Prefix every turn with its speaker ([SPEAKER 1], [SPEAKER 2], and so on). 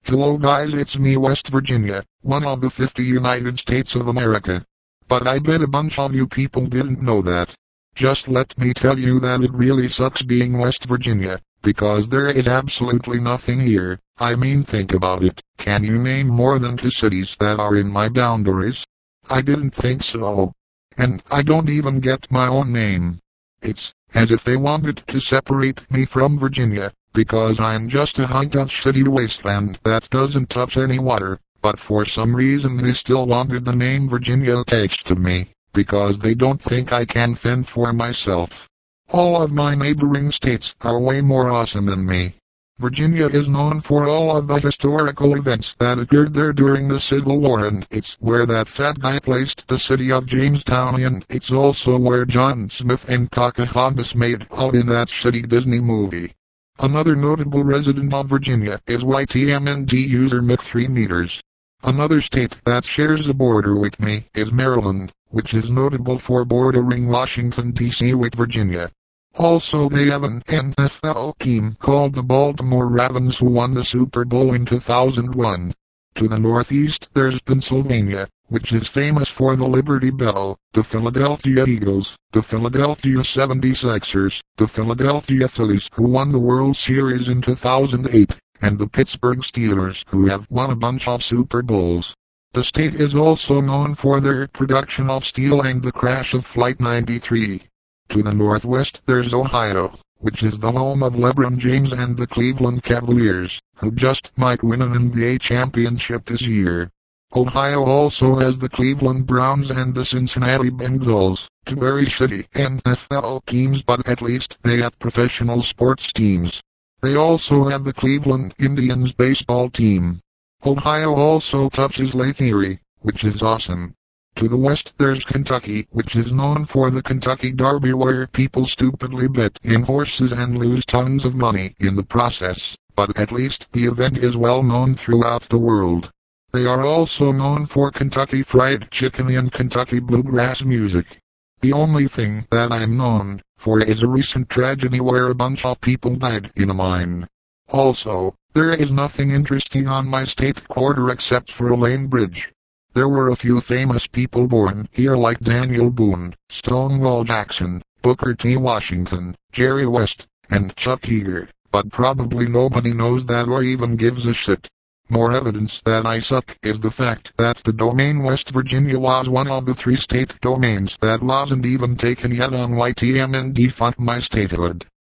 [SPEAKER 1] Hello guys, it's me, West Virginia, one of the 50 United States of America. But I bet a bunch of you people didn't know that. Just let me tell you that it really sucks being West Virginia, because there is absolutely nothing here. I mean, think about it. Can you name more than 2 cities that are in my boundaries? I didn't think so. And I don't even get my own name. It's as if they wanted to separate me from Virginia, because I'm just a high-touch city wasteland that doesn't touch any water, but for some reason they still wanted the name Virginia attached to me, because they don't think I can fend for myself. All of my neighboring states are way more awesome than me. Virginia is known for all of the historical events that occurred there during the Civil War, and it's where that fat guy placed the city of Jamestown, and it's also where John Smith and Pocahontas made out in that shitty Disney movie. Another notable resident of Virginia is YTMND user Mick3meters. Another state that shares a border with me is Maryland, which is notable for bordering Washington, D.C. with Virginia. Also, they have an NFL team called the Baltimore Ravens who won the Super Bowl in 2001. To the northeast there's Pennsylvania, which is famous for the Liberty Bell, the Philadelphia Eagles, the Philadelphia 76ers, the Philadelphia Phillies who won the World Series in 2008, and the Pittsburgh Steelers who have won a bunch of Super Bowls. The state is also known for their production of steel and the crash of Flight 93. To the northwest there's Ohio, which is the home of LeBron James and the Cleveland Cavaliers, who just might win an NBA championship this year. Ohio also has the Cleveland Browns and the Cincinnati Bengals, 2 very shitty NFL teams, but at least they have professional sports teams. They also have the Cleveland Indians baseball team. Ohio also touches Lake Erie, which is awesome. To the west there's Kentucky, which is known for the Kentucky Derby where people stupidly bet in horses and lose tons of money in the process, but at least the event is well known throughout the world. They are also known for Kentucky Fried Chicken and Kentucky bluegrass music. The only thing that I'm known for is a recent tragedy where a bunch of people died in a mine. Also, there is nothing interesting on my state quarter except for a Lane Bridge. There were a few famous people born here like Daniel Boone, Stonewall Jackson, Booker T. Washington, Jerry West, and Chuck Yeager, but probably nobody knows that or even gives a shit. More evidence that I suck is the fact that the domain West Virginia was one of the 3 state domains that wasn't even taken yet on YTMND. Fuck my statehood.